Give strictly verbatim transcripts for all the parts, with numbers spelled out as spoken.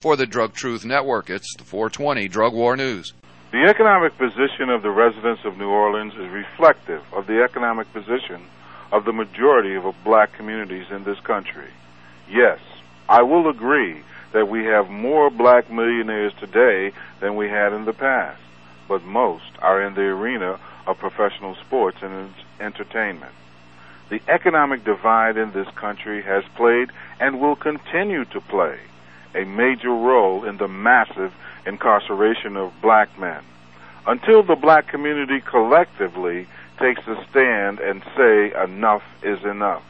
For the Drug Truth Network, it's the four twenty Drug War News. The economic position of the residents of New Orleans is reflective of the economic position of the majority of black communities in this country. Yes, I will agree that we have more black millionaires today than we had in the past, but most are in the arena of professional sports and entertainment. The economic divide in this country has played and will continue to play a major role in the massive incarceration of black men. Until the black community collectively takes a stand and say enough is enough.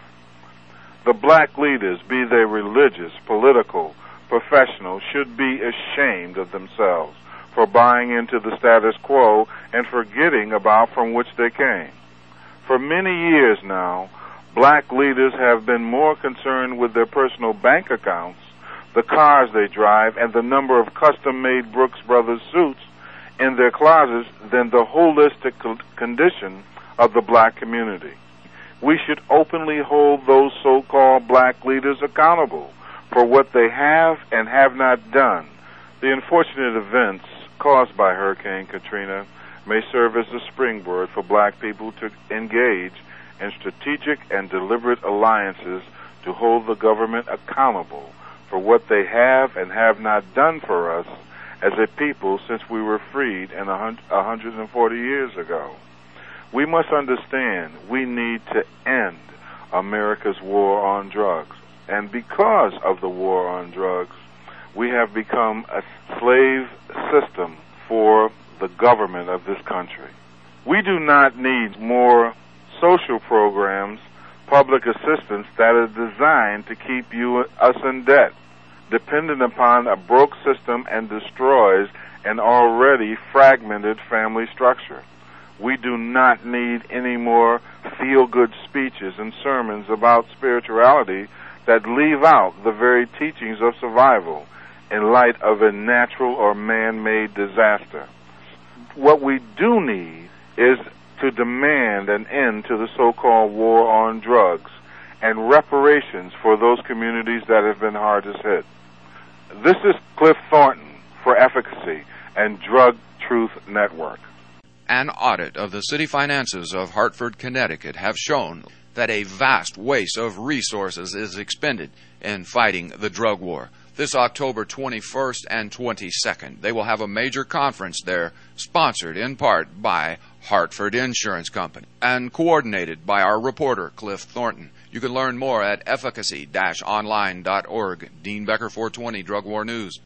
The black leaders, be they religious, political, professional, should be ashamed of themselves for buying into the status quo and forgetting about from which they came. For many years now, black leaders have been more concerned with their personal bank accounts, the cars they drive, and the number of custom-made Brooks Brothers suits in their closets than the holistic condition of the black community. We should openly hold those so-called black leaders accountable for what they have and have not done. The unfortunate events caused by Hurricane Katrina may serve as a springboard for black people to engage in strategic and deliberate alliances to hold the government accountable for what they have and have not done for us as a people since we were freed in one hundred forty years ago. We must understand we need to end America's war on drugs. And because of the war on drugs, we have become a slave system for the government of this country. We do not need more social programs, public assistance that is designed to keep you us in debt, dependent upon a broke system and destroys an already fragmented family structure. We do not need any more feel-good speeches and sermons about spirituality that leave out the very teachings of survival in light of a natural or man-made disaster. What we do need is to demand an end to the so-called war on drugs and reparations for those communities that have been hardest hit. This is Cliff Thornton for Efficacy and Drug Truth Network. An audit of the city finances of Hartford, Connecticut have shown that a vast waste of resources is expended in fighting the drug war. This October twenty-first and twenty-second, they will have a major conference there, sponsored in part by Hartford Insurance Company and coordinated by our reporter, Cliff Thornton. You can learn more at efficacy dash online dot org. Dean Becker, four twenty Drug War News.